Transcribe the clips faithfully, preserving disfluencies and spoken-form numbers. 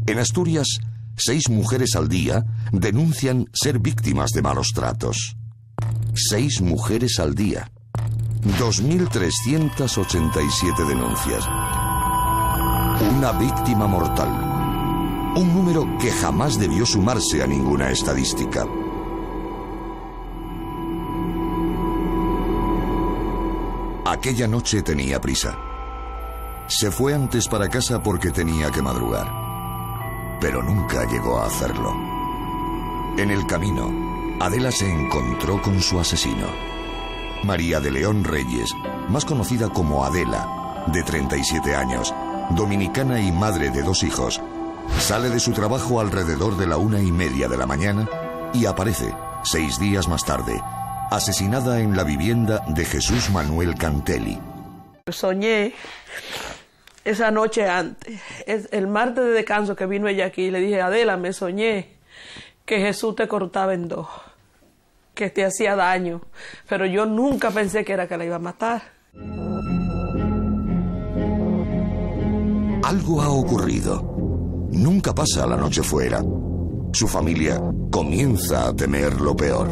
En Asturias, seis mujeres al día denuncian ser víctimas de malos tratos. Seis mujeres al día. dos mil trescientas ochenta y siete denuncias. Una víctima mortal. Un número que jamás debió sumarse a ninguna estadística. Aquella noche tenía prisa. Se fue antes para casa porque tenía que madrugar. Pero nunca llegó a hacerlo. En el camino, Adela se encontró con su asesino. María de León Reyes, más conocida como Adela, de treinta y siete años, dominicana y madre de dos hijos, sale de su trabajo alrededor de la una y media de la mañana y aparece, seis días más tarde, asesinada en la vivienda de Jesús Manuel Cantelli. Soñé esa noche antes, es el martes de descanso que vino ella aquí, le dije, Adela, me soñé que Jesús te cortaba en dos, que te hacía daño, pero yo nunca pensé que era que la iba a matar. Algo ha ocurrido. Nunca pasa la noche fuera. Su familia comienza a temer lo peor.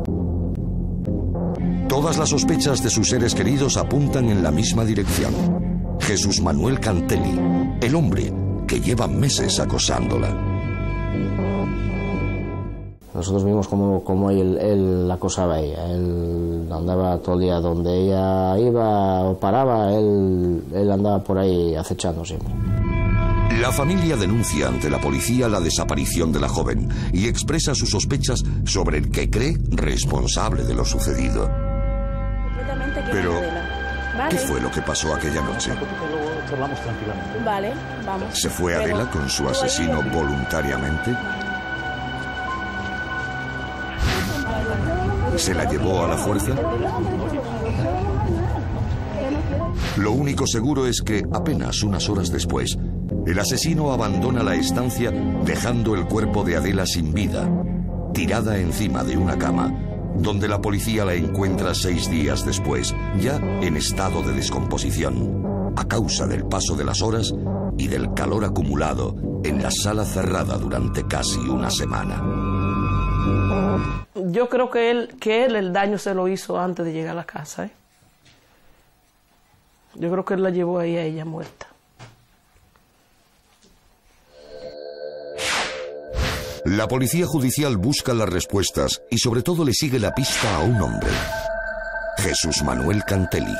Todas las sospechas de sus seres queridos apuntan en la misma dirección. Jesús Manuel Cantelli, el hombre que lleva meses acosándola. Nosotros vimos cómo, cómo él, él la acosaba a ella. Él andaba todo el día donde ella iba o paraba, él, él andaba por ahí acechando siempre. La familia denuncia ante la policía la desaparición de la joven y expresa sus sospechas sobre el que cree responsable de lo sucedido. Pero, ¿qué fue lo que pasó aquella noche? Vale, vamos. ¿Se fue Adela con su asesino voluntariamente? ¿Se la llevó a la fuerza? Lo único seguro es que apenas unas horas después, el asesino abandona la estancia dejando el cuerpo de Adela sin vida, tirada encima de una cama, donde la policía la encuentra seis días después, ya en estado de descomposición, a causa del paso de las horas y del calor acumulado en la sala cerrada durante casi una semana. Yo creo que él, que él el daño se lo hizo antes de llegar a la casa, ¿eh? Yo creo que él la llevó ahí a ella muerta. La policía judicial busca las respuestas y sobre todo le sigue la pista a un hombre, Jesús Manuel Cantelli.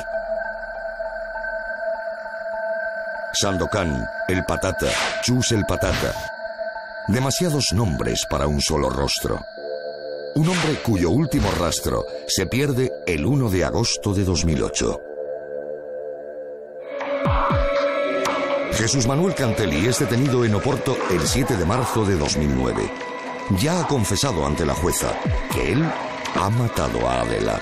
Sandokan, el Patata, Chus el Patata. Demasiados nombres para un solo rostro. Un hombre cuyo último rastro se pierde el uno de agosto de dos mil ocho. Jesús Manuel Cantelli es detenido en Oporto el siete de marzo de dos mil nueve. Ya ha confesado ante la jueza que él ha matado a Adela.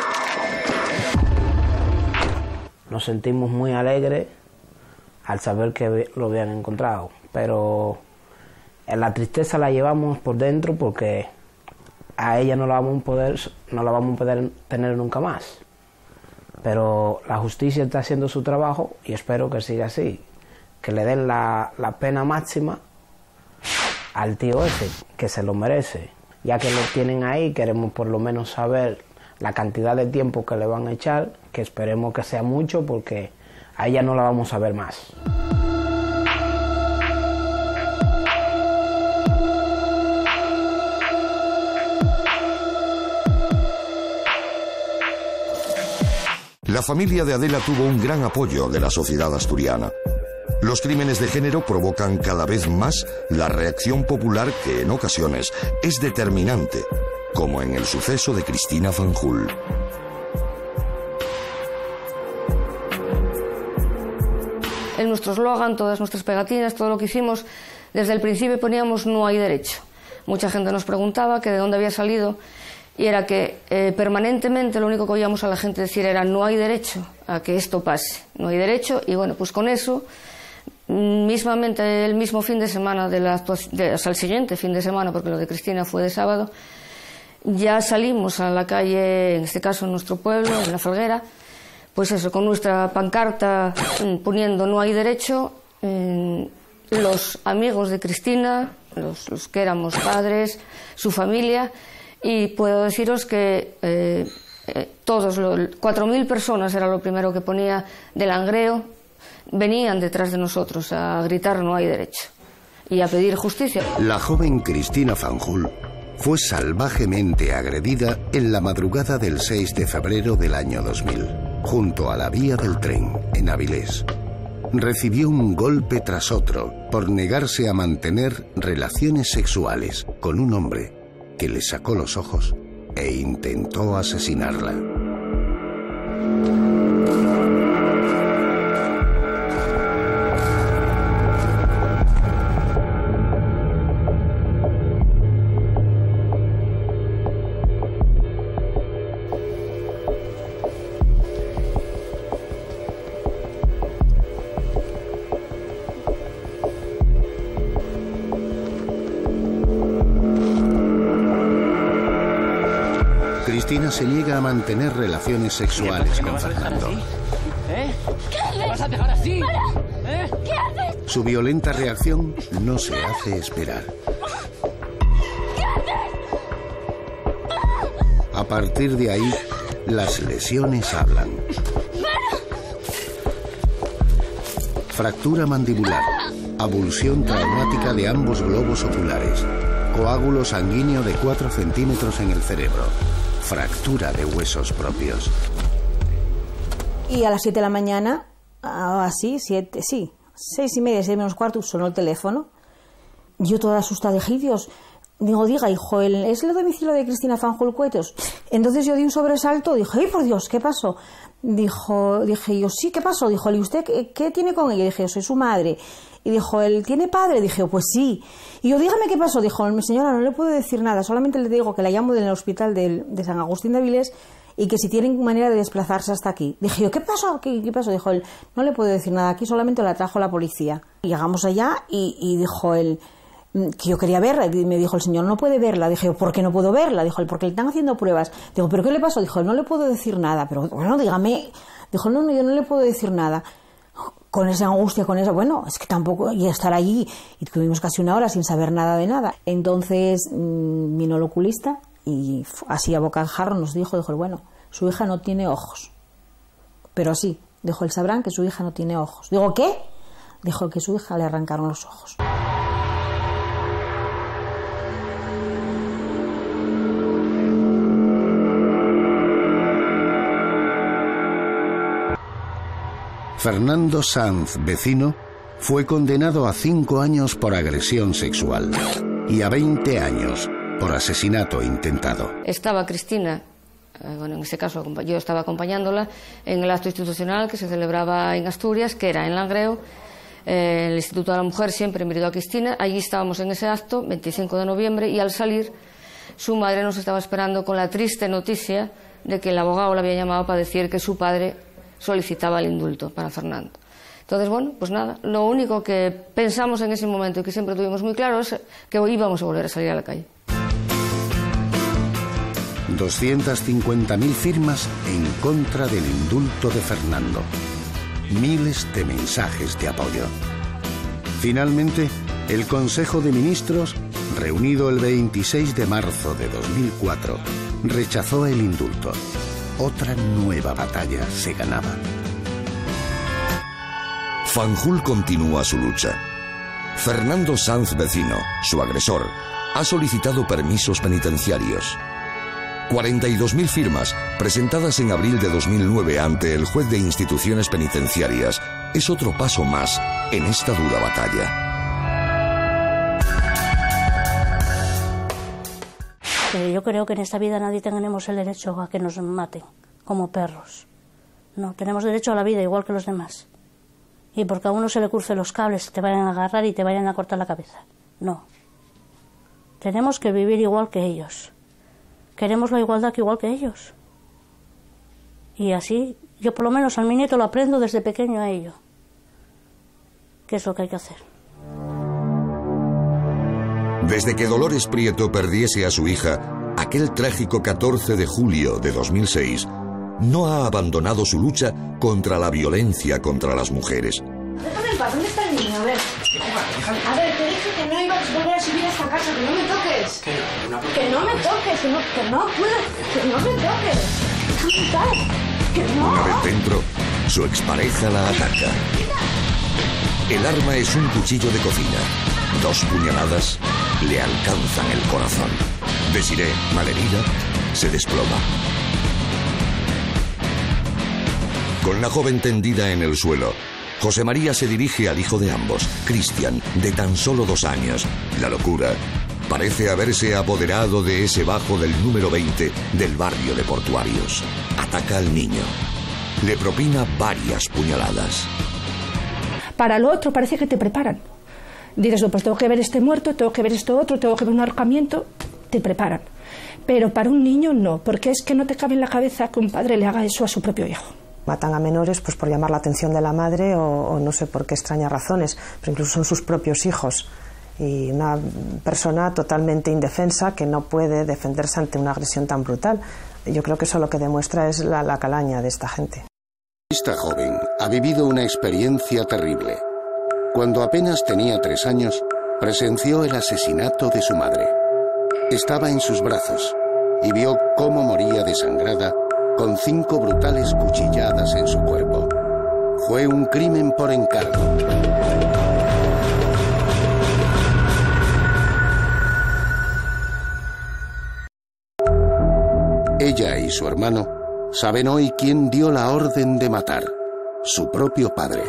Nos sentimos muy alegres al saber que lo habían encontrado, pero la tristeza la llevamos por dentro porque a ella no la vamos a poder, no la vamos a poder tener nunca más. Pero la justicia está haciendo su trabajo y espero que siga así, que le den la, la pena máxima al tío ese, que se lo merece. Ya que lo tienen ahí, queremos por lo menos saber la cantidad de tiempo que le van a echar, que esperemos que sea mucho porque a ella no la vamos a ver más. La familia de Adela tuvo un gran apoyo de la sociedad asturiana. Los crímenes de género provocan cada vez más la reacción popular que en ocasiones es determinante, como en el suceso de Cristina Fanjul. En nuestro eslogan, todas nuestras pegatinas, todo lo que hicimos, desde el principio poníamos no hay derecho. Mucha gente nos preguntaba que de dónde había salido y era que eh, permanentemente lo único que oíamos a la gente decir era no hay derecho a que esto pase, no hay derecho, y bueno, pues con eso, mismamente el mismo fin de semana, de la actuación, de, o sea, el siguiente fin de semana, porque lo de Cristina fue de sábado, ya salimos a la calle, en este caso en nuestro pueblo, en La Felguera, pues eso, con nuestra pancarta poniendo no hay derecho, eh, los amigos de Cristina, los, los que éramos padres, su familia, y puedo deciros que eh, eh, todos, cuatro mil personas era lo primero que ponía de Langreo, venían detrás de nosotros a gritar no hay derecho y a pedir justicia. La joven Cristina Fanjul fue salvajemente agredida en la madrugada del seis de febrero del año dos mil, junto a la vía del tren, en Avilés. Recibió un golpe tras otro por negarse a mantener relaciones sexuales con un hombre que le sacó los ojos e intentó asesinarla. Cristina se niega a mantener relaciones sexuales con Fernando. ¿Eh? ¿Qué vas a dejar así? ¿Eh? ¿Qué haces? Su violenta reacción no se hace esperar. ¿Qué haces? A partir de ahí, las lesiones hablan. Fractura mandibular, abulsión traumática de ambos globos oculares, coágulo sanguíneo de cuatro centímetros en el cerebro. Fractura de huesos propios. Y a las siete de la mañana, así, siete, sí, seis y media, seis menos cuarto, sonó el teléfono. Yo toda asustada dije, Dios, digo, diga, hijo, ¿el, ¿es el domicilio de Cristina Fanjul Cuetos? Entonces yo di un sobresalto, dije, ¡ay, por Dios, qué pasó! Dijo, dije yo, sí, ¿qué pasó? Dijo, ¿y usted qué, qué tiene con ella? Dije, yo soy su madre. Y dijo, ¿él tiene padre? Dije, pues sí. Y yo, dígame qué pasó. Dijo, señora, no le puedo decir nada, solamente le digo que la llamo del hospital de, de San Agustín de Avilés y que si tienen manera de desplazarse hasta aquí. Dije yo, ¿qué pasó? ¿Qué, qué pasó? Dijo él, no le puedo decir nada, aquí solamente la trajo la policía. Y llegamos allá y, y dijo él, que yo quería verla, y me dijo el señor, no puede verla. Dije yo, ¿por qué no puedo verla? Dijo él, porque le están haciendo pruebas. Digo, ¿pero qué le pasó? Dijo él, no le puedo decir nada, pero bueno, dígame. Dijo, no, no, yo no le puedo decir nada. Con esa angustia, con esa, bueno, es que tampoco, y estar allí, y tuvimos casi una hora sin saber nada de nada. Entonces mmm, vino el oculista y así a bocajarro nos dijo, dijo, bueno, su hija no tiene ojos. Pero así, dijo, él sabrán que su hija no tiene ojos. Digo, ¿qué? Dijo que su hija le arrancaron los ojos. Fernando Sanz, vecino, fue condenado a cinco años por agresión sexual y a veinte años por asesinato intentado. Estaba Cristina, eh, bueno, en este caso yo estaba acompañándola en el acto institucional que se celebraba en Asturias, que era en Langreo, eh, en el Instituto de la Mujer, siempre en Merido Cristina. Allí estábamos en ese acto, veinticinco de noviembre, y al salir su madre nos estaba esperando con la triste noticia de que el abogado la había llamado para decir que su padre solicitaba el indulto para Fernando. Entonces, bueno, pues nada, lo único que pensamos en ese momento y que siempre tuvimos muy claro es que íbamos a volver a salir a la calle. doscientas cincuenta mil firmas en contra del indulto de Fernando. Miles de mensajes de apoyo. Finalmente, el Consejo de Ministros, reunido el veintiséis de marzo de dos mil cuatro, rechazó el indulto. Otra nueva batalla se ganaba. Fanjul continúa su lucha. Fernando Sanz, vecino, su agresor, ha solicitado permisos penitenciarios. cuarenta y dos mil firmas, presentadas en abril de dos mil nueve ante el juez de instituciones penitenciarias, es otro paso más en esta dura batalla. Pero yo creo que en esta vida nadie tenemos el derecho a que nos maten como perros. No, tenemos derecho a la vida igual que los demás. Y porque a uno se le crucen los cables, te vayan a agarrar y te vayan a cortar la cabeza. No. Tenemos que vivir igual que ellos. Queremos la igualdad que igual que ellos. Y así, yo por lo menos a mi nieto lo aprendo desde pequeño a ello. ¿Qué es lo que hay que hacer? Desde que Dolores Prieto perdiese a su hija, aquel trágico catorce de julio de dos mil seis, no ha abandonado su lucha contra la violencia contra las mujeres. Déjame en paz, ¿dónde está el niño, a ver. A ver, te dije que no ibas a volver a subir a esta casa, que no me toques. ¿Qué? Una Que no me toques, que no, que no puedo, que no me toques. Déjame estar, que no. Una vez dentro, su expareja la ataca. El arma es un cuchillo de cocina. Dos puñaladas le alcanzan el corazón. Desiree, malherida, se desploma. Con la joven tendida en el suelo, José María se dirige al hijo de ambos, Cristian, de tan solo dos años. La locura parece haberse apoderado de ese bajo del número veinte del barrio de Portuarios. Ataca al niño. Le propina varias puñaladas. Para lo otro parece que te preparan. Dices, no, pues tengo que ver este muerto, tengo que ver esto otro, tengo que ver un ahorcamiento, te preparan. Pero para un niño no, porque es que no te cabe en la cabeza que un padre le haga eso a su propio hijo. Matan a menores pues por llamar la atención de la madre o, o no sé por qué extrañas razones, pero incluso son sus propios hijos. Y una persona totalmente indefensa que no puede defenderse ante una agresión tan brutal. Yo creo que eso lo que demuestra es la, la calaña de esta gente. Esta joven ha vivido una experiencia terrible. Cuando apenas tenía tres años, presenció el asesinato de su madre. Estaba en sus brazos y vio cómo moría desangrada con cinco brutales cuchilladas en su cuerpo. Fue un crimen por encargo. Ella y su hermano saben hoy quién dio la orden de matar. Su propio padre.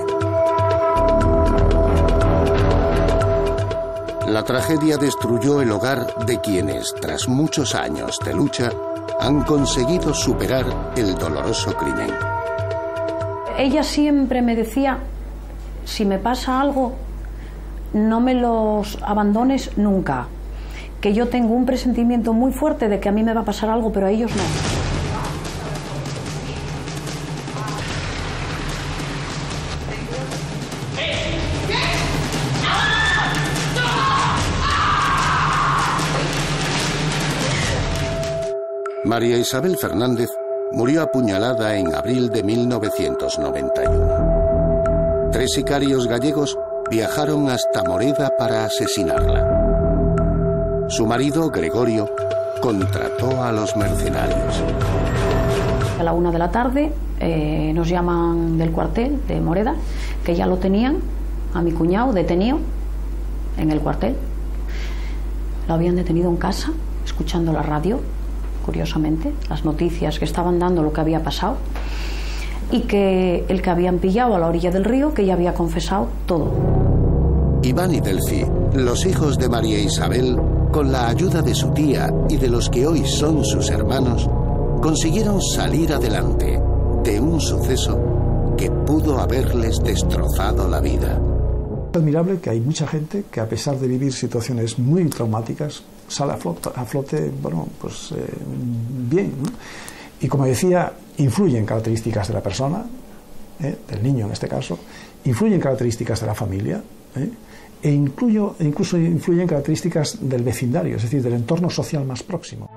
La tragedia destruyó el hogar de quienes, tras muchos años de lucha, han conseguido superar el doloroso crimen. Ella siempre me decía, si me pasa algo, no me los abandones nunca. Que yo tengo un presentimiento muy fuerte de que a mí me va a pasar algo, pero a ellos no. María Isabel Fernández murió apuñalada en abril de mil novecientos noventa y uno. Tres sicarios gallegos viajaron hasta Moreda para asesinarla. Su marido, Gregorio, contrató a los mercenarios. A la una de la tarde eh, nos llaman del cuartel de Moreda, que ya lo tenían a mi cuñado detenido en el cuartel. Lo habían detenido en casa, escuchando la radio, curiosamente, las noticias que estaban dando lo que había pasado, y que el que habían pillado a la orilla del río, que ya había confesado todo. Iván y Delfi, los hijos de María Isabel, con la ayuda de su tía y de los que hoy son sus hermanos, consiguieron salir adelante de un suceso que pudo haberles destrozado la vida. Es admirable que hay mucha gente que, a pesar de vivir situaciones muy traumáticas, sale a flote, a flote bueno, pues eh, bien, ¿no? Y como decía, influyen características de la persona, ¿eh? del niño en este caso, influyen características de la familia, ¿eh? e incluyo, incluso influyen características del vecindario, es decir, del entorno social más próximo.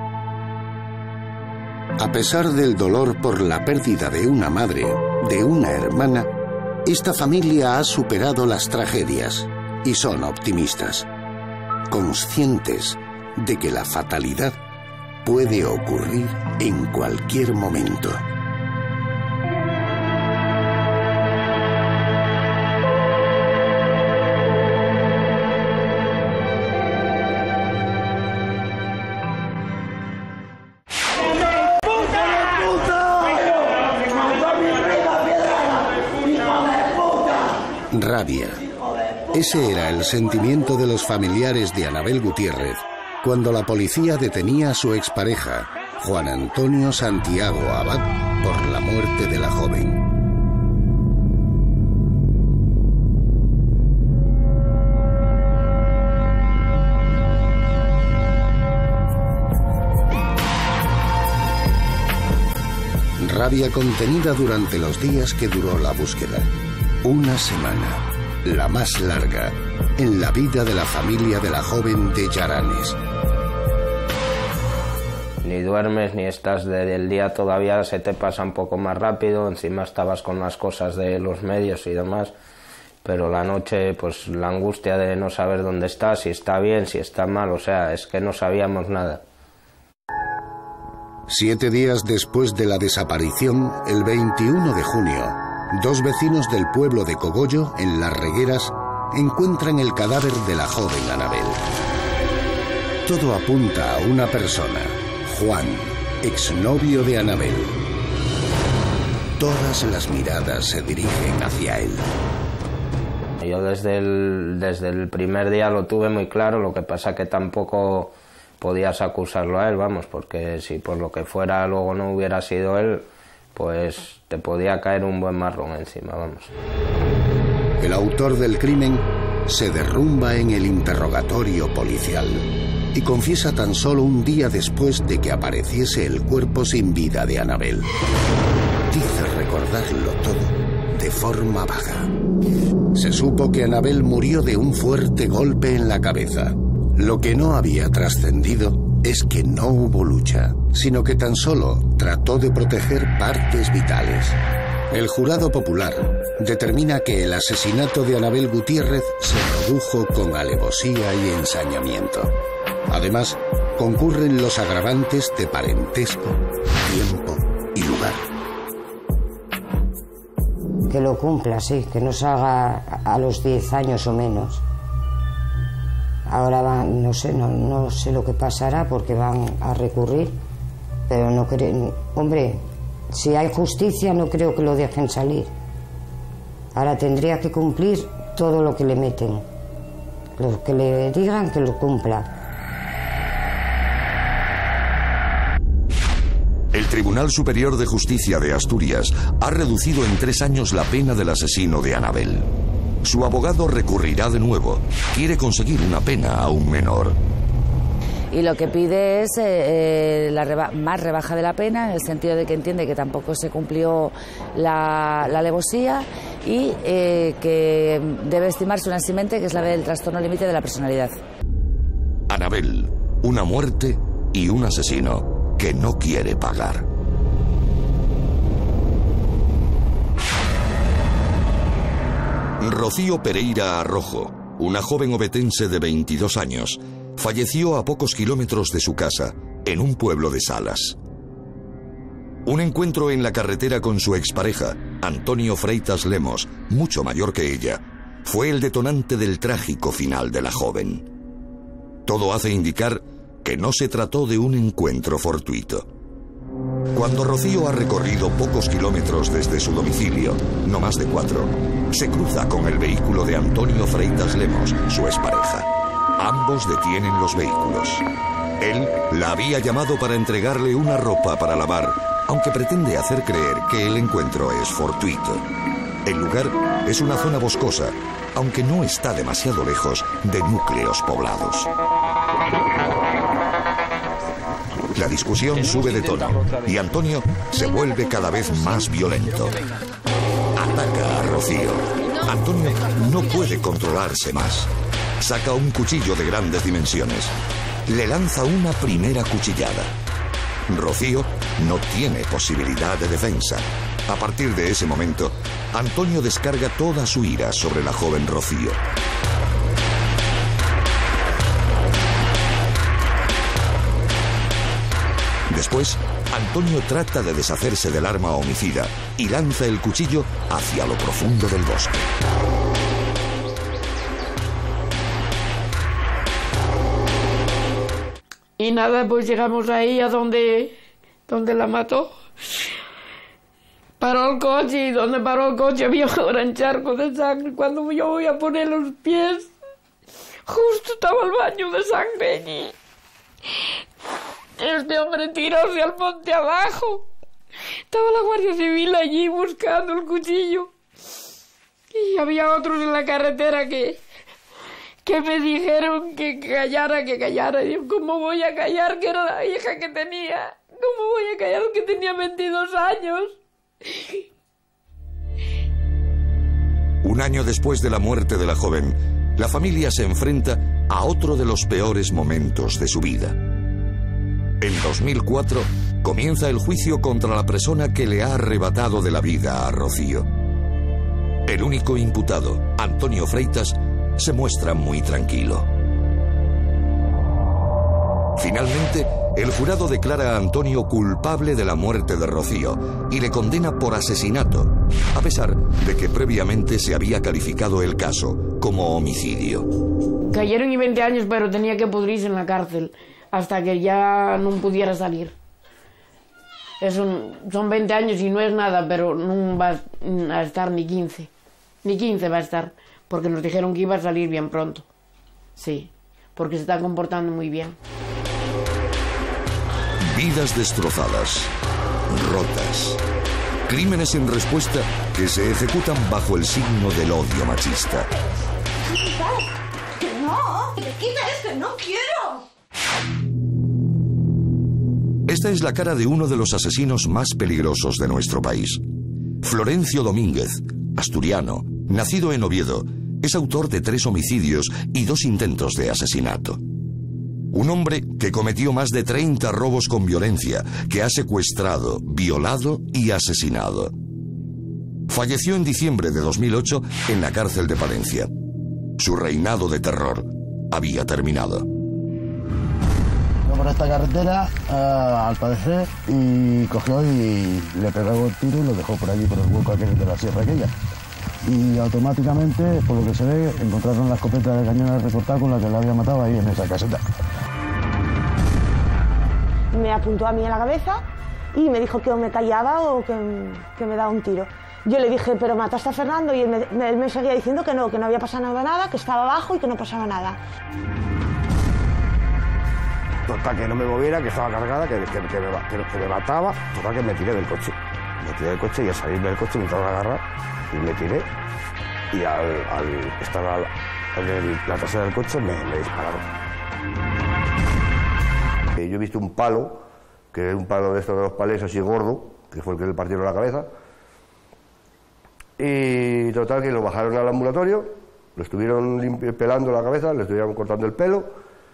A pesar del dolor por la pérdida de una madre, de una hermana, esta familia ha superado las tragedias y son optimistas, conscientes de que la fatalidad puede ocurrir en cualquier momento. Rabia. Ese era el sentimiento de los familiares de Anabel Gutiérrez cuando la policía detenía a su expareja, Juan Antonio Santiago Abad, por la muerte de la joven. Rabia contenida durante los días que duró la búsqueda. Una semana, la más larga, en la vida de la familia de la joven de Yaranes. Ni duermes, ni estás de, del día todavía, se te pasa un poco más rápido, encima estabas con las cosas de los medios y demás, pero la noche, pues la angustia de no saber dónde está, si está bien, si está mal, o sea, es que no sabíamos nada. Siete días después de la desaparición, el veintiuno de junio, dos vecinos del pueblo de Cogollo, en Las Regueras, encuentran el cadáver de la joven Anabel. Todo apunta a una persona, Juan, exnovio de Anabel. Todas las miradas se dirigen hacia él. Yo desde el, desde el primer día lo tuve muy claro, lo que pasa que tampoco podías acusarlo a él, vamos, porque si por lo que fuera luego no hubiera sido él, pues te podía caer un buen marrón encima, vamos. El autor del crimen se derrumba en el interrogatorio policial y confiesa tan solo un día después de que apareciese el cuerpo sin vida de Anabel. Dice recordarlo todo de forma vaga. Se supo que Anabel murió de un fuerte golpe en la cabeza. Lo que no había trascendido es que no hubo lucha, sino que tan solo trató de proteger partes vitales. El jurado popular determina que el asesinato de Anabel Gutiérrez se produjo con alevosía y ensañamiento. Además, concurren los agravantes de parentesco, tiempo y lugar. Que lo cumpla, sí, que no salga a los diez años o menos. Ahora van, no sé, no, no sé lo que pasará porque van a recurrir, pero no creo, hombre, si hay justicia no creo que lo dejen salir. Ahora tendría que cumplir todo lo que le meten. Lo que le digan que lo cumpla. El Tribunal Superior de Justicia de Asturias ha reducido en tres años la pena del asesino de Anabel. Su abogado recurrirá de nuevo. Quiere conseguir una pena aún menor. Y lo que pide es eh, la reba más rebaja de la pena, en el sentido de que entiende que tampoco se cumplió la, la alevosía y eh, que debe estimarse una eximente, que es la del trastorno límite de la personalidad. Anabel, una muerte y un asesino que no quiere pagar. Rocío Pereira Arrojo, una joven ovetense de veintidós años, falleció a pocos kilómetros de su casa, en un pueblo de Salas. Un encuentro en la carretera con su expareja, Antonio Freitas Lemos, mucho mayor que ella, fue el detonante del trágico final de la joven. Todo hace indicar que no se trató de un encuentro fortuito. Cuando Rocío ha recorrido pocos kilómetros desde su domicilio, no más de cuatro, se cruza con el vehículo de Antonio Freitas Lemos, su expareja. Ambos detienen los vehículos. Él la había llamado para entregarle una ropa para lavar, aunque pretende hacer creer que el encuentro es fortuito. El lugar es una zona boscosa, aunque no está demasiado lejos de núcleos poblados. La discusión sube de tono y Antonio se vuelve cada vez más violento. Ataca a Rocío. Antonio no puede controlarse más. Saca un cuchillo de grandes dimensiones. Le lanza una primera cuchillada. Rocío no tiene posibilidad de defensa. A partir de ese momento, Antonio descarga toda su ira sobre la joven Rocío. Después, Antonio trata de deshacerse del arma homicida y lanza el cuchillo hacia lo profundo del bosque. Y nada, pues llegamos ahí a donde, donde la mató. Paró el coche y donde paró el coche había un gran charco de sangre. Cuando yo voy a poner los pies, justo estaba el baño de sangre allí. Este hombre tiróse al monte abajo. Estaba la Guardia Civil allí buscando el cuchillo. Y había otros en la carretera que, que me dijeron que callara, que callara. Y digo, ¿cómo voy a callar? Que era la hija que tenía. ¿Cómo voy a callar que tenía veintidós años? Un año después de la muerte de la joven, la familia se enfrenta a otro de los peores momentos de su vida. En dos mil cuatro comienza el juicio contra la persona que le ha arrebatado de la vida a Rocío. El único imputado, Antonio Freitas, se muestra muy tranquilo. Finalmente, el jurado declara a Antonio culpable de la muerte de Rocío y le condena por asesinato, a pesar de que previamente se había calificado el caso como homicidio. Cayeron y veinte años, pero tenía que pudrirse en la cárcel hasta que ya no pudiera salir. Es un, son veinte años y no es nada, pero no va a estar ni quince. Ni quince va a estar, porque nos dijeron que iba a salir bien pronto. Sí, porque se está comportando muy bien. Vidas destrozadas, rotas, crímenes sin respuesta que se ejecutan bajo el signo del odio machista. ¡Que no! ¡Que me quites! ¡Que no quiero! Esta es la cara de uno de los asesinos más peligrosos de nuestro país. Florencio Domínguez, asturiano, nacido en Oviedo, es autor de tres homicidios y dos intentos de asesinato. Un hombre que cometió más de treinta robos con violencia, que ha secuestrado, violado y asesinado. Falleció en diciembre de dos mil ocho en la cárcel de Palencia. Su reinado de terror había terminado. Fue por esta carretera, uh, al parecer, y cogió y le pegó el tiro y lo dejó por allí, por el hueco aquel de la sierra aquella. Y automáticamente, por lo que se ve, encontraron la escopeta de cañones recortada con la que la había matado ahí en esa caseta. Me apuntó a mí en la cabeza y me dijo que o me callaba o que, que me daba un tiro. Yo le dije, pero mataste a Fernando, y él me, me, él me seguía diciendo que no, que no había pasado nada, que estaba abajo y que no pasaba nada. Total, que no me moviera, que estaba cargada, que, que, que, me, que, que me mataba. Total, que me tiré del coche. Me tiré del coche y al salir del coche me entraron a agarrar y me tiré. Y al, al estar al, en la trasera del coche me, me dispararon. Yo he visto un palo, que es un palo de estos de los palés así gordo, que fue el que le partieron la cabeza. Y total, que lo bajaron al ambulatorio, lo estuvieron pelando la cabeza, le estuvieron cortando el pelo.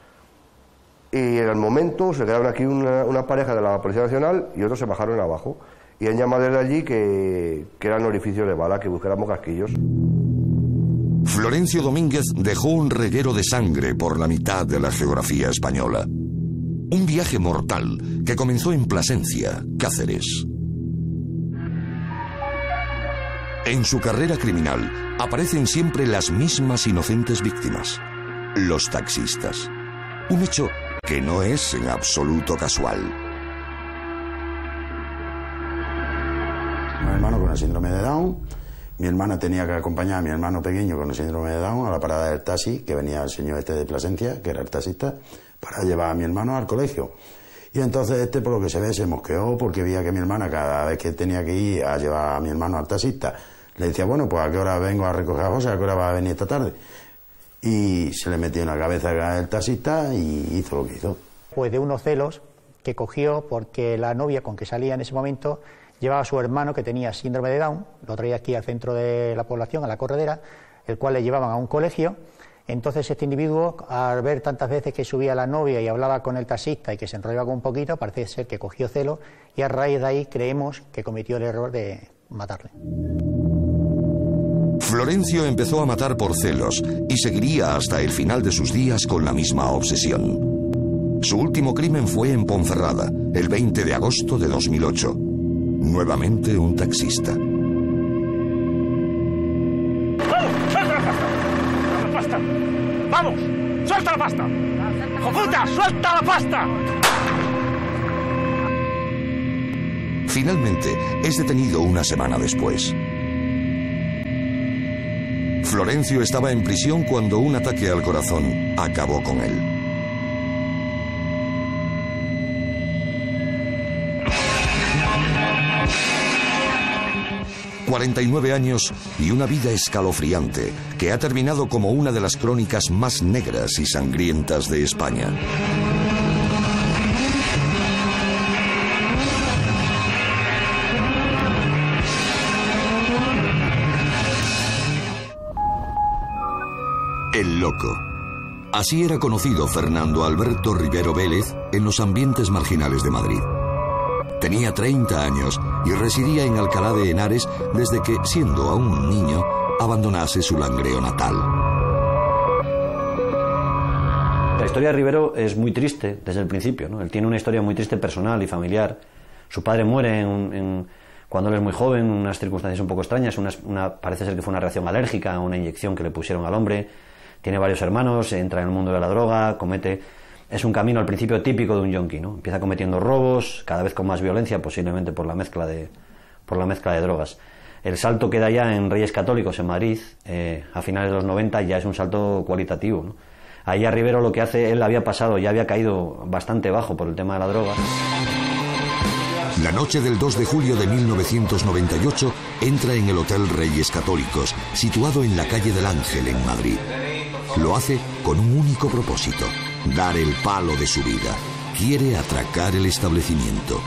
Y en el momento se quedaron aquí una, una pareja de la Policía Nacional y otros se bajaron abajo. Y han llamado desde allí que, que eran orificios de bala, que buscáramos casquillos. Florencio Domínguez dejó un reguero de sangre por la mitad de la geografía española. Un viaje mortal que comenzó en Plasencia, Cáceres. En su carrera criminal aparecen siempre las mismas inocentes víctimas, los taxistas. Un hecho que no es en absoluto casual. Mi hermano con el síndrome de Down, mi hermana tenía que acompañar a mi hermano pequeño con el síndrome de Down a la parada del taxi, que venía el señor este de Plasencia, que era el taxista, para llevar a mi hermano al colegio. Y entonces este, por lo que se ve, se mosqueó porque veía que mi hermana, cada vez que tenía que ir a llevar a mi hermano al taxista, le decía, bueno, pues a qué hora vengo a recoger a José, a qué hora va a venir esta tarde. Y se le metió en la cabeza el taxista y hizo lo que hizo. Pues de unos celos que cogió porque la novia con que salía en ese momento llevaba a su hermano que tenía síndrome de Down, lo traía aquí al centro de la población, a la corredera, el cual le llevaban a un colegio. Entonces este individuo, al ver tantas veces que subía la novia y hablaba con el taxista y que se enrollaba un poquito, parece ser que cogió celo y a raíz de ahí creemos que cometió el error de matarle. Florencio empezó a matar por celos y seguiría hasta el final de sus días con la misma obsesión. Su último crimen fue en Ponferrada, el veinte de agosto de dos mil ocho. Nuevamente un taxista. ¡Vamos! ¡Suelta la pasta! ¡Joputa! ¡Suelta la pasta! Finalmente, es detenido una semana después. Florencio estaba en prisión cuando un ataque al corazón acabó con él. cuarenta y nueve años y una vida escalofriante que ha terminado como una de las crónicas más negras y sangrientas de España. El Loco. Así era conocido Fernando Alberto Rivero Vélez en los ambientes marginales de Madrid. Tenía treinta años y residía en Alcalá de Henares desde que, siendo aún un niño, abandonase su Langreo natal. La historia de Rivero es muy triste desde el principio, ¿no? Él tiene una historia muy triste personal y familiar. Su padre muere en, en, cuando él es muy joven, en unas circunstancias un poco extrañas. Una, una, parece ser que fue una reacción alérgica a una inyección que le pusieron al hombre. Tiene varios hermanos, entra en el mundo de la droga, comete... Es un camino al principio típico de un yonki, ¿no? Empieza cometiendo robos, cada vez con más violencia, posiblemente por la mezcla de, por la mezcla de drogas. El salto que da ya en Reyes Católicos, en Madrid, eh, a finales de los noventa, ya es un salto cualitativo, ¿no? Ahí a Rivero lo que hace, él había pasado, ya había caído bastante bajo por el tema de la droga. La noche del dos de julio de mil novecientos noventa y ocho entra en el Hotel Reyes Católicos, situado en la calle del Ángel, en Madrid. Lo hace con un único propósito: dar el palo de su vida. Quiere atracar el establecimiento.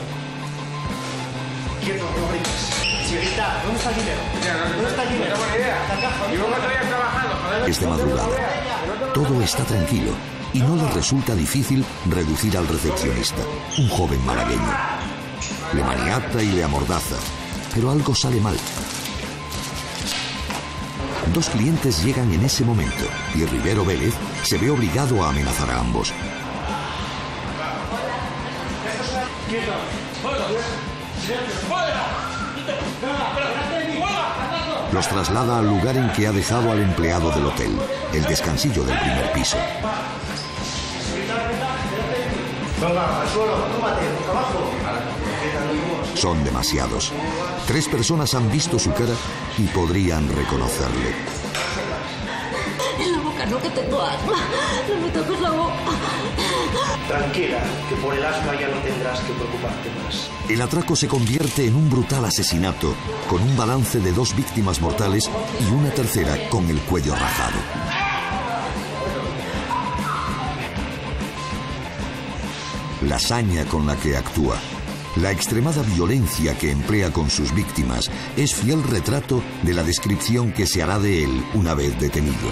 Quieto, no grites. Señorita, ¿dónde está el dinero? ¿Dónde está el dinero? No tengo ni idea. Y vos no estarías trabajando, joder. Es de madrugada. Todo está tranquilo y no le resulta difícil reducir al recepcionista, un joven malagueño. Le maniata y le amordaza, pero algo sale mal. Dos clientes llegan en ese momento y Rivero Vélez se ve obligado a amenazar a ambos. Los traslada al lugar en que ha dejado al empleado del hotel, el descansillo del primer piso. Son demasiados. Tres personas han visto su cara y podrían reconocerle. En la boca no, que tengo asma. No me toques la boca. Tranquila, que por el asma ya no tendrás que preocuparte más. El atraco se convierte en un brutal asesinato, con un balance de dos víctimas mortales y una tercera con el cuello rajado. La saña con la que actúa, la extremada violencia que emplea con sus víctimas, es fiel retrato de la descripción que se hará de él una vez detenido.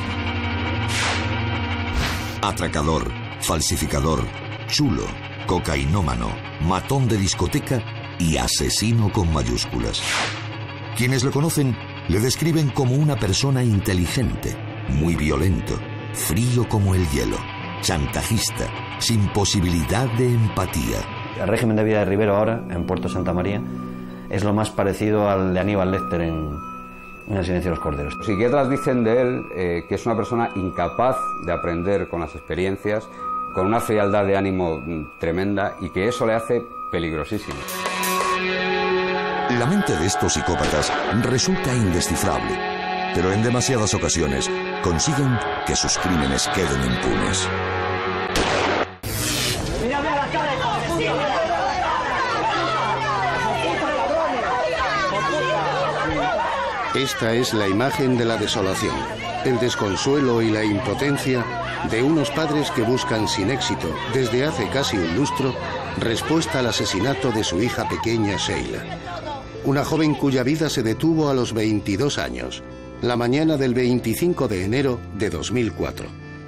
Atracador, falsificador, chulo, cocainómano, matón de discoteca y asesino con mayúsculas. Quienes lo conocen le describen como una persona inteligente, muy violento, frío como el hielo, chantajista, sin posibilidad de empatía. El régimen de vida de Rivero ahora, en Puerto Santa María, es lo más parecido al de Aníbal Lecter en, en El silencio de los corderos. Los psiquiatras dicen de él eh, que es una persona incapaz de aprender con las experiencias, con una frialdad de ánimo tremenda, y que eso le hace peligrosísimo. La mente de estos psicópatas resulta indescifrable, pero en demasiadas ocasiones consiguen que sus crímenes queden impunes. Esta es la imagen de la desolación, el desconsuelo y la impotencia de unos padres que buscan sin éxito, desde hace casi un lustro, respuesta al asesinato de su hija pequeña Sheila. Una joven cuya vida se detuvo a los veintidós años, la mañana del veinticinco de enero de dos mil cuatro.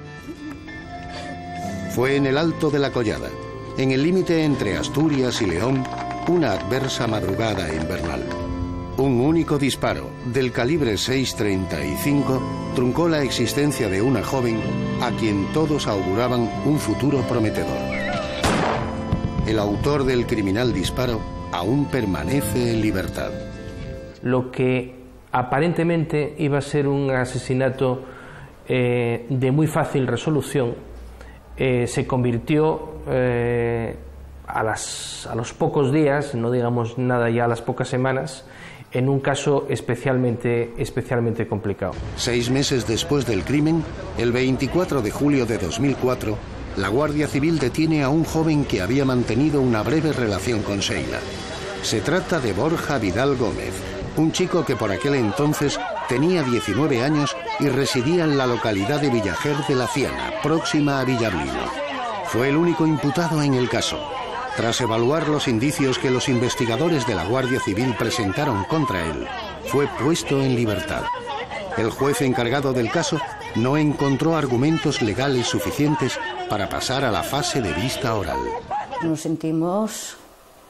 Fue en el Alto de la Collada, en el límite entre Asturias y León, una adversa madrugada invernal. Un único disparo, del calibre seis treinta y cinco, truncó la existencia de una joven a quien todos auguraban un futuro prometedor. El autor del criminal disparo aún permanece en libertad. Lo que aparentemente iba a ser un asesinato eh, de muy fácil resolución, eh, se convirtió eh, a, las, a los pocos días, no digamos nada ya a las pocas semanas, en un caso especialmente, especialmente complicado. Seis meses después del crimen, el veinticuatro de julio de dos mil cuatro, la Guardia Civil detiene a un joven que había mantenido una breve relación con Sheila. Se trata de Borja Vidal Gómez, un chico que por aquel entonces tenía diecinueve años y residía en la localidad de Villajer de la Ciana, próxima a Villablino. Fue el único imputado en el caso. Tras evaluar los indicios que los investigadores de la Guardia Civil presentaron contra él, fue puesto en libertad. El juez encargado del caso no encontró argumentos legales suficientes para pasar a la fase de vista oral. Nos sentimos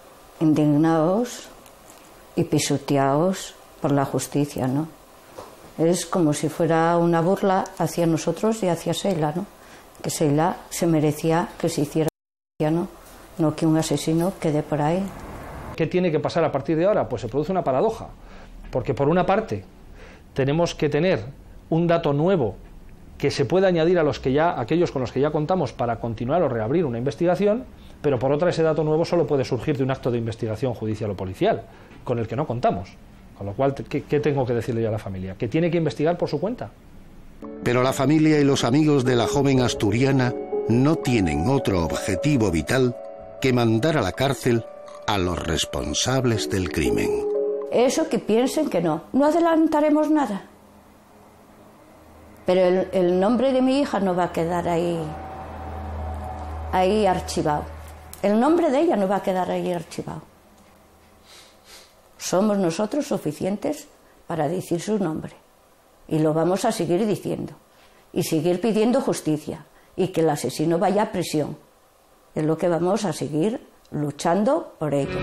indignados y pisoteados por la justicia, ¿no? Es como si fuera una burla hacia nosotros y hacia Sheila, ¿no? Que Sheila se merecía que se hiciera cristiano, no que un asesino quede por ahí. ¿Qué tiene que pasar a partir de ahora? Pues se produce una paradoja, porque por una parte tenemos que tener un dato nuevo que se pueda añadir a los que ya, aquellos con los que ya contamos para continuar o reabrir una investigación, pero por otra ese dato nuevo solo puede surgir de un acto de investigación judicial o policial, con el que no contamos. Con lo cual, ¿qué, qué tengo que decirle yo a la familia? Que tiene que investigar por su cuenta. Pero la familia y los amigos de la joven asturiana no tienen otro objetivo vital que mandar a la cárcel a los responsables del crimen. Eso que piensen que no, no adelantaremos nada. Pero el, el nombre de mi hija no va a quedar ahí, ahí archivado. El nombre de ella no va a quedar ahí archivado. Somos nosotros suficientes para decir su nombre. Y lo vamos a seguir diciendo. Y seguir pidiendo justicia. Y que el asesino vaya a prisión. Es lo que vamos a seguir luchando por ello.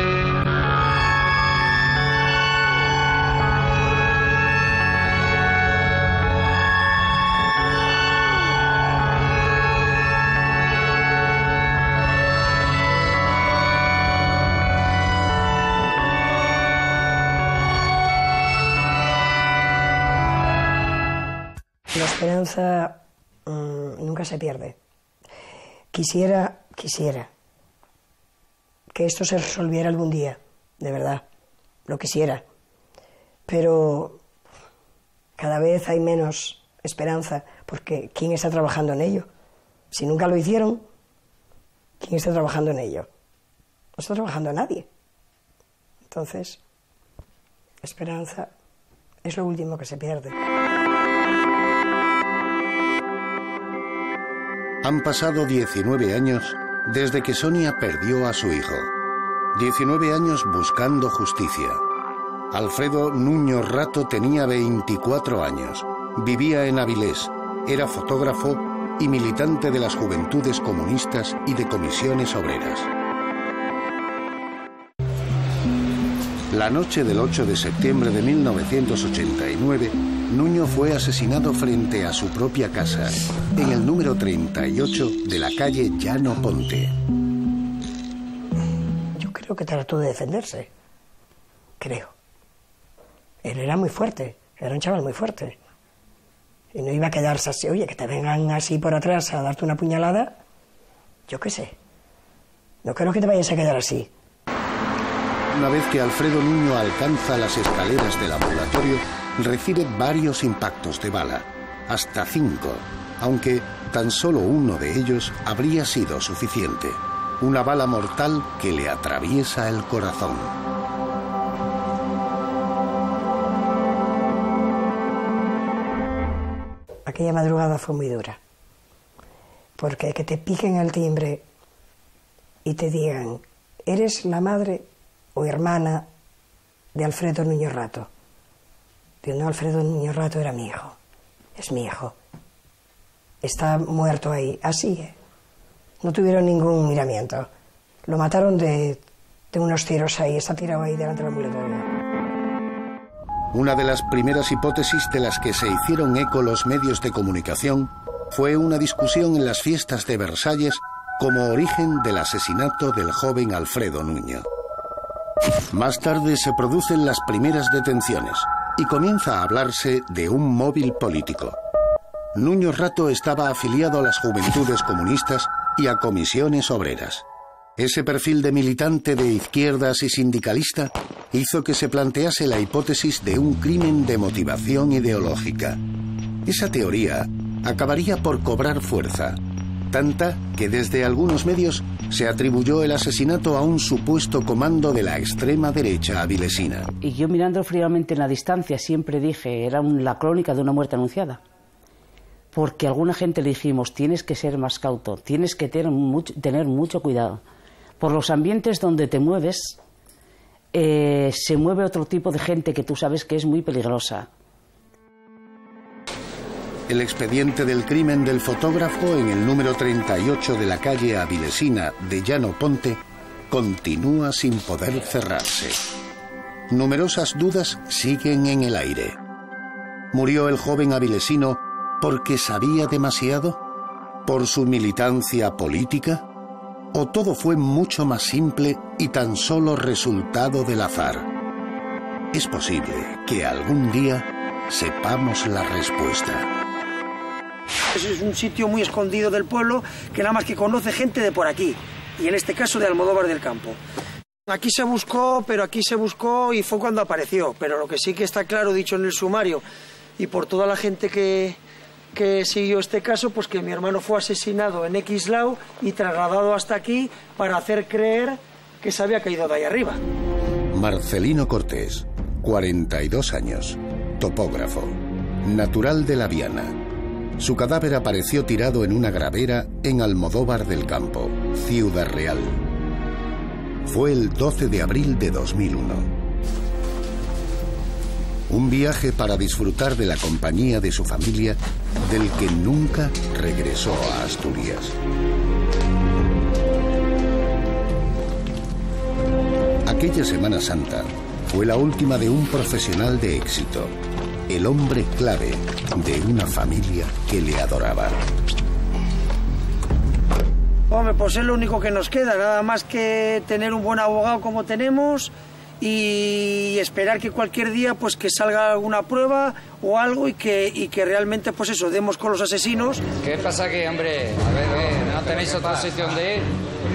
La esperanza mmm, nunca se pierde. Quisiera, quisiera que esto se resolviera algún día, de verdad, lo quisiera. Pero cada vez hay menos esperanza, porque ¿quién está trabajando en ello? Si nunca lo hicieron, ¿quién está trabajando en ello? No está trabajando nadie. Entonces, esperanza es lo último que se pierde. Han pasado diecinueve años desde que Sonia perdió a su hijo. diecinueve años buscando justicia. Alfredo Nuño Rato tenía veinticuatro años. Vivía en Avilés. Era fotógrafo y militante de las Juventudes Comunistas y de comisiones obreras. La noche del ocho de septiembre de mil novecientos ochenta y nueve, Nuño fue asesinado frente a su propia casa, en el número treinta y ocho de la calle Llano Ponte. Yo creo que trató de defenderse. Creo. Él era muy fuerte, era un chaval muy fuerte. Y no iba a quedarse así, oye, que te vengan así por atrás a darte una puñalada. Yo qué sé. No creo que te vayas a quedar así. Una vez que Alfredo Nuño alcanza las escaleras del ambulatorio, recibe varios impactos de bala, hasta cinco, aunque tan solo uno de ellos habría sido suficiente. Una bala mortal que le atraviesa el corazón. Aquella madrugada fue muy dura, porque que te piquen el timbre y te digan, eres la madre o hermana de Alfredo Nuño Rato. Digo, no, Alfredo Nuño Rato era mi hijo, es mi hijo. Está muerto ahí, así, ¿eh? No tuvieron ningún miramiento. Lo mataron de, de unos tiros ahí, está tirado ahí delante del ambulatorio. Una de las primeras hipótesis de las que se hicieron eco los medios de comunicación fue una discusión en las fiestas de Versalles como origen del asesinato del joven Alfredo Nuño. Más tarde se producen las primeras detenciones y comienza a hablarse de un móvil político. Nuño Rato estaba afiliado a las Juventudes Comunistas y a comisiones obreras. Ese perfil de militante de izquierdas y sindicalista hizo que se plantease la hipótesis de un crimen de motivación ideológica. Esa teoría acabaría por cobrar fuerza, tanta que desde algunos medios se atribuyó el asesinato a un supuesto comando de la extrema derecha avilesina. Y yo mirando fríamente en la distancia siempre dije, era un, la crónica de una muerte anunciada. Porque a alguna gente le dijimos, tienes que ser más cauto, tienes que tener mucho, tener mucho cuidado. Por los ambientes donde te mueves, eh, se mueve otro tipo de gente que tú sabes que es muy peligrosa. El expediente del crimen del fotógrafo en el número treinta y ocho de la calle avilesina de Llano Ponte continúa sin poder cerrarse. Numerosas dudas siguen en el aire. ¿Murió el joven avilesino porque sabía demasiado? ¿Por su militancia política? ¿O todo fue mucho más simple y tan solo resultado del azar? Es posible que algún día sepamos la respuesta. Es un sitio muy escondido del pueblo que nada más que conoce gente de por aquí, y en este caso de Almodóvar del Campo. Aquí se buscó, pero aquí se buscó y fue cuando apareció, pero lo que sí que está claro, dicho en el sumario, y por toda la gente que, que siguió este caso, pues que mi hermano fue asesinado en Xlao y trasladado hasta aquí para hacer creer que se había caído de ahí arriba. Marcelino Cortés, cuarenta y dos años, topógrafo, natural de La Viana. Su cadáver apareció tirado en una gravera en Almodóvar del Campo, Ciudad Real. Fue el doce de abril de dos mil uno. Un viaje para disfrutar de la compañía de su familia, del que nunca regresó a Asturias. Aquella Semana Santa fue la última de un profesional de éxito, el hombre clave de una familia que le adoraba. Hombre, pues es lo único que nos queda, nada más que tener un buen abogado como tenemos y esperar que cualquier día pues que salga alguna prueba o algo y que, y que realmente pues eso, demos con los asesinos. ¿Qué pasa aquí, hombre? A ver, eh, ¿no tenéis otra sitio donde ir?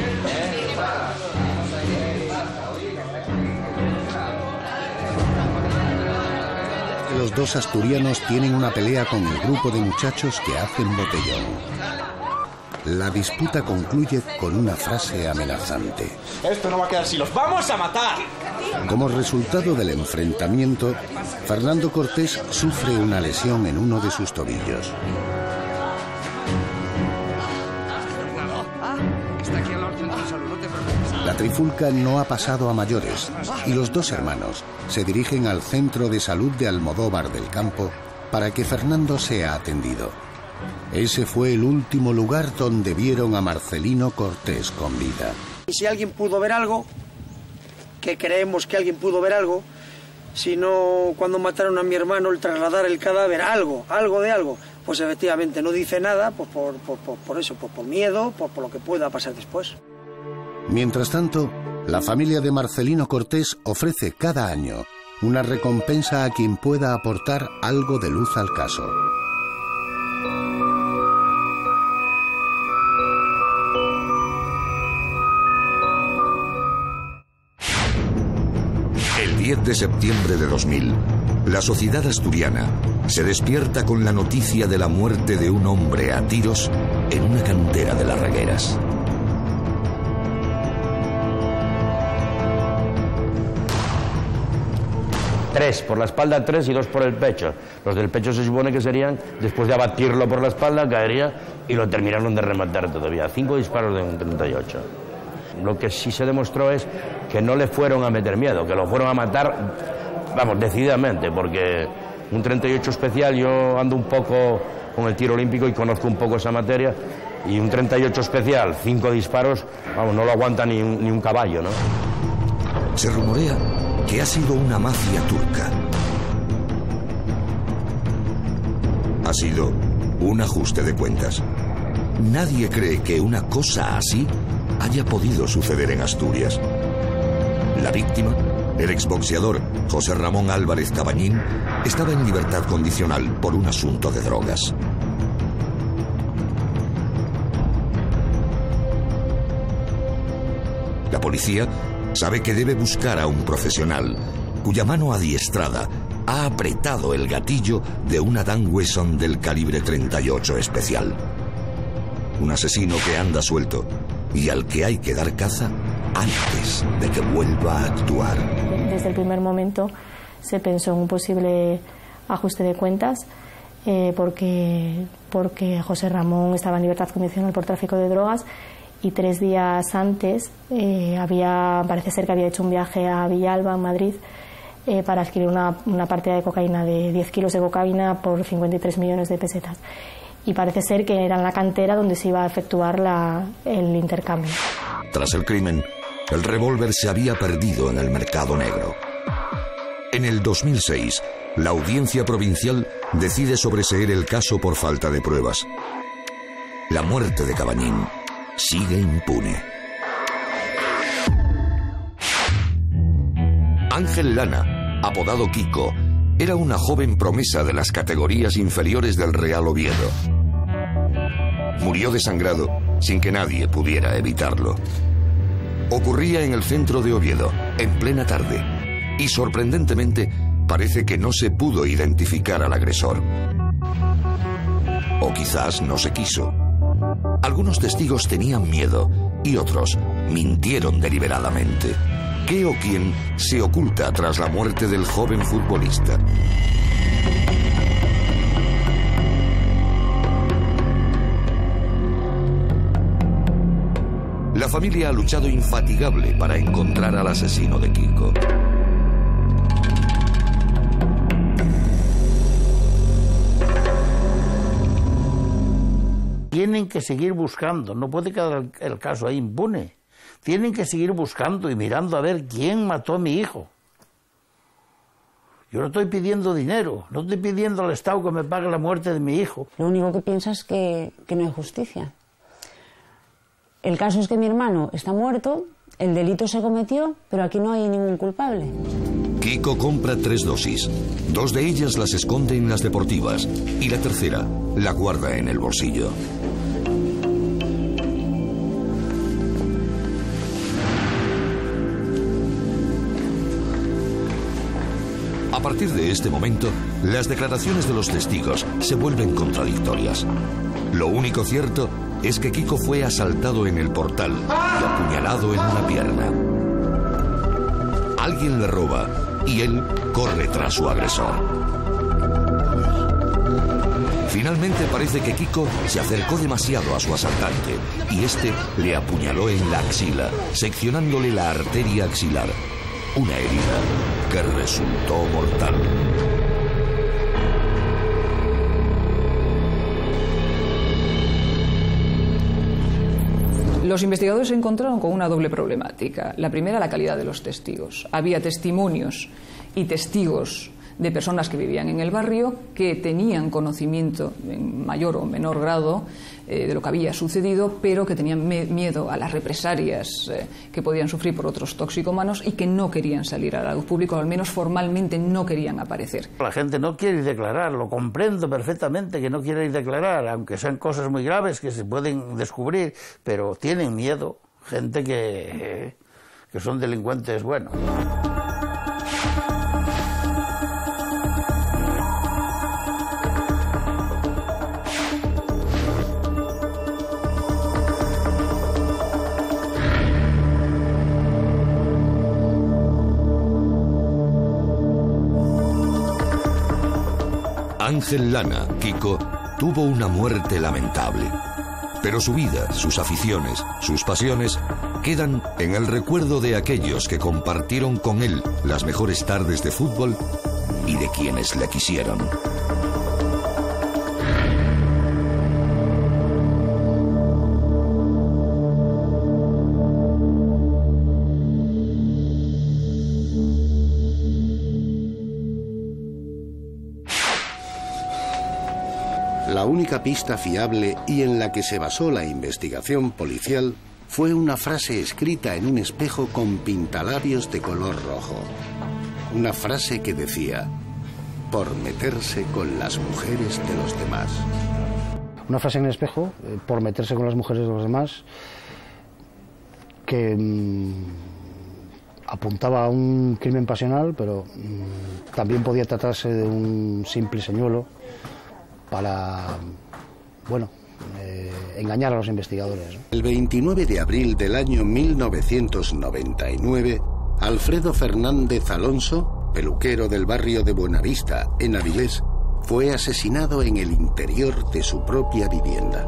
Los dos asturianos tienen una pelea con el grupo de muchachos que hacen botellón. La disputa concluye con una frase amenazante. Esto no va a quedar así, los vamos a matar. Como resultado del enfrentamiento, Fernando Cortés sufre una lesión en uno de sus tobillos. La trifulca no ha pasado a mayores y los dos hermanos se dirigen al Centro de Salud de Almodóvar del Campo para que Fernando sea atendido. Ese fue el último lugar donde vieron a Marcelino Cortés con vida. Y si alguien pudo ver algo, que creemos que alguien pudo ver algo, si no cuando mataron a mi hermano el trasladar el cadáver, algo, algo de algo, pues efectivamente no dice nada, pues por, por, por, por eso, por, por miedo, por, por lo que pueda pasar después. Mientras tanto, la familia de Marcelino Cortés ofrece cada año una recompensa a quien pueda aportar algo de luz al caso. El diez de septiembre de dos mil, la sociedad asturiana se despierta con la noticia de la muerte de un hombre a tiros en una cantera de Las Regueras. Tres por la espalda, tres y dos por el pecho. Los del pecho se supone que serían, después de abatirlo por la espalda, caería y lo terminaron de rematar todavía. Cinco disparos de un treinta y ocho. Lo que sí se demostró es que no le fueron a meter miedo, que lo fueron a matar, vamos, decididamente, porque un treinta y ocho especial, yo ando un poco con el tiro olímpico y conozco un poco esa materia, y un treinta y ocho especial, cinco disparos, vamos, no lo aguanta ni un, ni un caballo, ¿no? Se rumorea que ha sido una mafia turca. Ha sido un ajuste de cuentas. Nadie cree que una cosa así haya podido suceder en Asturias. La víctima, el exboxeador José Ramón Álvarez Cabañín, estaba en libertad condicional por un asunto de drogas. La policía sabe que debe buscar a un profesional cuya mano adiestrada ha apretado el gatillo de una Dan Wesson del calibre treinta y ocho especial. Un asesino que anda suelto y al que hay que dar caza antes de que vuelva a actuar. Desde el primer momento se pensó en un posible ajuste de cuentas eh, porque, porque José Ramón estaba en libertad condicional por tráfico de drogas y tres días antes eh, había, parece ser que había hecho un viaje a Villalba, en Madrid, eh, para adquirir una, una partida de cocaína de diez kilos de cocaína por cincuenta y tres millones de pesetas. Y parece ser que era en la cantera donde se iba a efectuar la, el intercambio. Tras el crimen, el revólver se había perdido en el mercado negro. En el dos mil seis, la audiencia provincial decide sobreseer el caso por falta de pruebas. La muerte de Cabañín sigue impune. Ángel Lana, apodado Kiko, era una joven promesa de las categorías inferiores del Real Oviedo. Murió desangrado sin que nadie pudiera evitarlo. Ocurría en el centro de Oviedo, en plena tarde, y sorprendentemente parece que no se pudo identificar al agresor. O quizás no se quiso. Algunos testigos tenían miedo y otros mintieron deliberadamente. ¿Qué o quién se oculta tras la muerte del joven futbolista? La familia ha luchado infatigable para encontrar al asesino de Kiko. Tienen que seguir buscando, no puede quedar el caso ahí impune. Tienen que seguir buscando y mirando a ver quién mató a mi hijo. Yo no estoy pidiendo dinero, no estoy pidiendo al Estado que me pague la muerte de mi hijo. Lo único que pienso es que, que no hay justicia. El caso es que mi hermano está muerto, el delito se cometió, pero aquí no hay ningún culpable. Kiko compra tres dosis. Dos de ellas las esconde en las deportivas y la tercera la guarda en el bolsillo. A partir de este momento, las declaraciones de los testigos se vuelven contradictorias. Lo único cierto es que Kiko fue asaltado en el portal y apuñalado en una pierna. Alguien le roba y él corre tras su agresor. Finalmente parece que Kiko se acercó demasiado a su asaltante y este le apuñaló en la axila, seccionándole la arteria axilar. Una herida que resultó mortal. Los investigadores se encontraron con una doble problemática. La primera, la calidad de los testigos. Había testimonios y testigos de personas que vivían en el barrio que tenían conocimiento en mayor o menor grado eh, de lo que había sucedido, pero que tenían miedo a las represalias eh, que podían sufrir por otros toxicomanos y que no querían salir a la luz pública, o al menos formalmente no querían aparecer. La gente no quiere declarar, lo comprendo perfectamente que no quiere declarar, aunque sean cosas muy graves que se pueden descubrir, pero tienen miedo, gente que, que son delincuentes buenos. Ángel Lana, Kiko, tuvo una muerte lamentable. Pero su vida, sus aficiones, sus pasiones quedan en el recuerdo de aquellos que compartieron con él las mejores tardes de fútbol y de quienes le quisieron. La única pista fiable y en la que se basó la investigación policial fue una frase escrita en un espejo con pintalabios de color rojo. Una frase que decía: por meterse con las mujeres de los demás. Una frase en el espejo, eh, por meterse con las mujeres de los demás, que mmm, apuntaba a un crimen pasional, pero mmm, también podía tratarse de un simple señuelo para, bueno, eh, engañar a los investigadores. El veintinueve de abril del año mil novecientos noventa y nueve, Alfredo Fernández Alonso, peluquero del barrio de Buenavista, en Avilés, fue asesinado en el interior de su propia vivienda.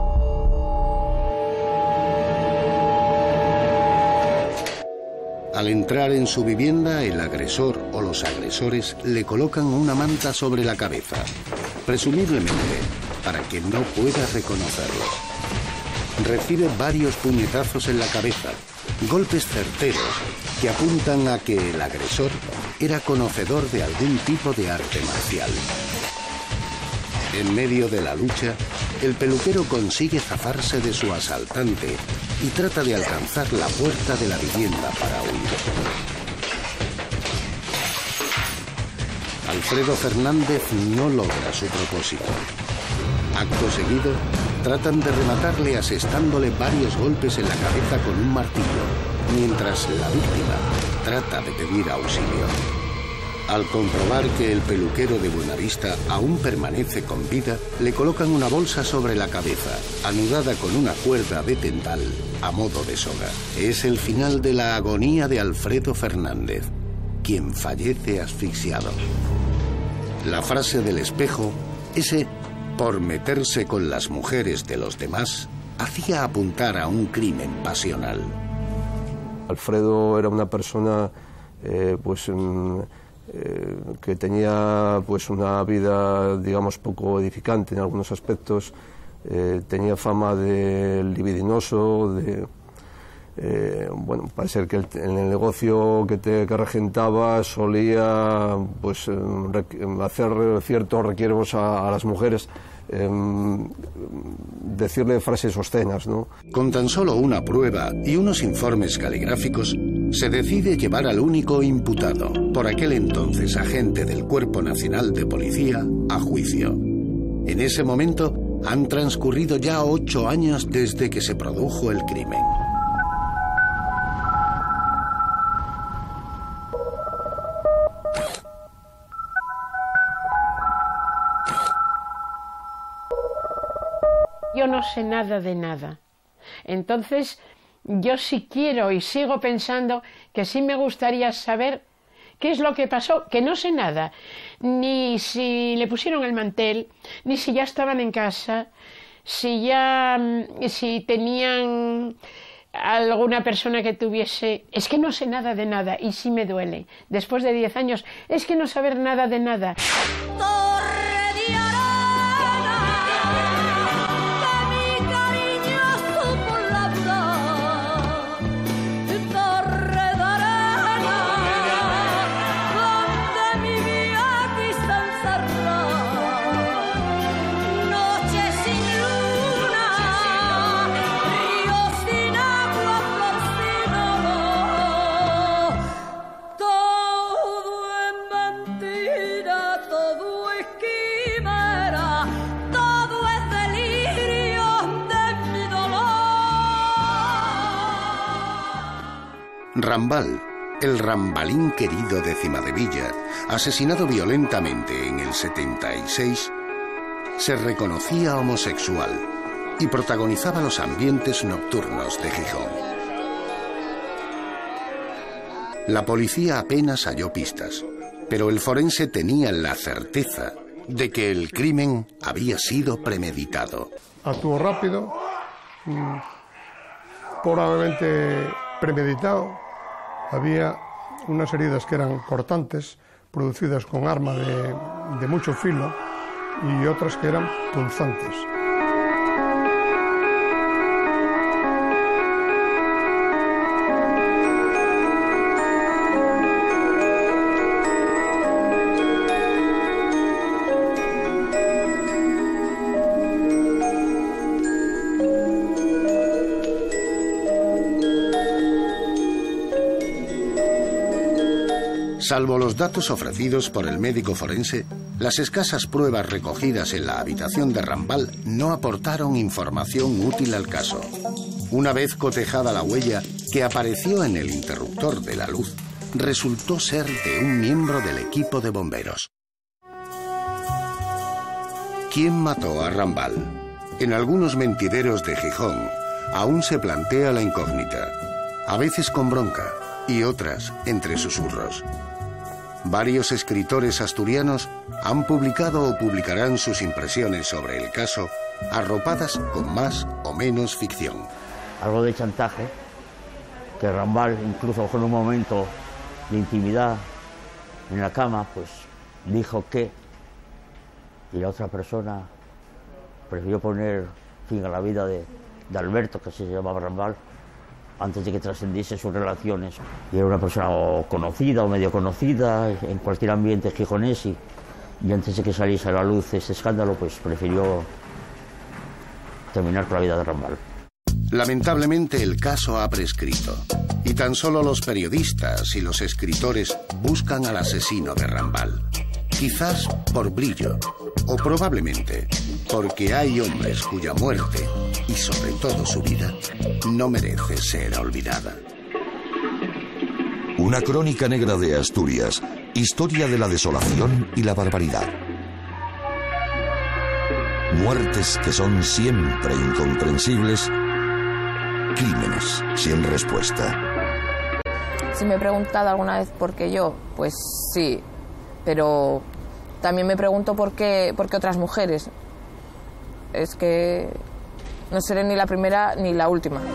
Al entrar en su vivienda, el agresor o los agresores le colocan una manta sobre la cabeza, presumiblemente para que no pueda reconocerlos. Recibe varios puñetazos en la cabeza golpes certeros que apuntan a que el agresor era conocedor de algún tipo de arte marcial. En medio de la lucha, el peluquero consigue zafarse de su asaltante y trata de alcanzar la puerta de la vivienda para huir. Alfredo Fernández no logra su propósito. Acto seguido, tratan de rematarle asestándole varios golpes en la cabeza con un martillo, mientras la víctima trata de pedir auxilio. Al comprobar que el peluquero de Buenavista aún permanece con vida, le colocan una bolsa sobre la cabeza, anudada con una cuerda de tendal a modo de soga. Es el final de la agonía de Alfredo Fernández, quien fallece asfixiado. La frase del espejo, ese por meterse con las mujeres de los demás, hacía apuntar a un crimen pasional. Alfredo era una persona eh, pues mm, eh, que tenía pues una vida, digamos, poco edificante en algunos aspectos. Eh, tenía fama de libidinoso, de eh, bueno, parece ser que el, en el negocio que, te, que regentaba solía pues eh, hacer ciertos requieros a, a las mujeres. Eh, decirle frases obscenas, ¿no? Con tan solo una prueba y unos informes caligráficos, se decide llevar al único imputado, por aquel entonces agente del Cuerpo Nacional de Policía, a juicio. En ese momento han transcurrido ya ocho años desde que se produjo el crimen. Yo no sé nada de nada. Entonces, yo sí quiero y sigo pensando que sí me gustaría saber qué es lo que pasó, que no sé nada. Ni si le pusieron el mantel, ni si ya estaban en casa, si ya, si tenían alguna persona que tuviese... Es que no sé nada de nada y sí me duele. Después de diez años, es que no saber nada de nada. Rambal, el Rambalín querido de Cimadevilla, asesinado violentamente en el setenta y seis, se reconocía homosexual y protagonizaba los ambientes nocturnos de Gijón. La policía apenas halló pistas, pero el forense tenía la certeza de que el crimen había sido premeditado. Actuó rápido, mmm, probablemente premeditado. Había unas heridas que eran cortantes, producidas con arma de, de mucho filo, y otras que eran punzantes. Salvo los datos ofrecidos por el médico forense, las escasas pruebas recogidas en la habitación de Rambal no aportaron información útil al caso. Una vez cotejada la huella que apareció en el interruptor de la luz, resultó ser de un miembro del equipo de bomberos. ¿Quién mató a Rambal? En algunos mentideros de Gijón aún se plantea la incógnita, a veces con bronca y otras entre susurros. Varios escritores asturianos han publicado o publicarán sus impresiones sobre el caso, arropadas con más o menos ficción. Algo de chantaje, que Rambal, incluso en un momento de intimidad en la cama, pues dijo que, y la otra persona prefirió poner fin a la vida de, de Alberto, que se llamaba Rambal, antes de que trascendiese sus relaciones. Y era una persona o conocida o medio conocida en cualquier ambiente gijonés y, y antes de que saliese a la luz este escándalo, pues prefirió terminar con la vida de Rambal. Lamentablemente el caso ha prescrito y tan solo los periodistas y los escritores buscan al asesino de Rambal. Quizás por brillo o probablemente porque hay hombres cuya muerte y sobre todo su vida no merece ser olvidada. Una crónica negra de Asturias, historia de la desolación y la barbaridad. Muertes que son siempre incomprensibles, crímenes sin respuesta. Si me he preguntado alguna vez por qué yo, pues sí, pero también me pregunto por qué, por qué otras mujeres. Es que no seré ni la primera ni la última.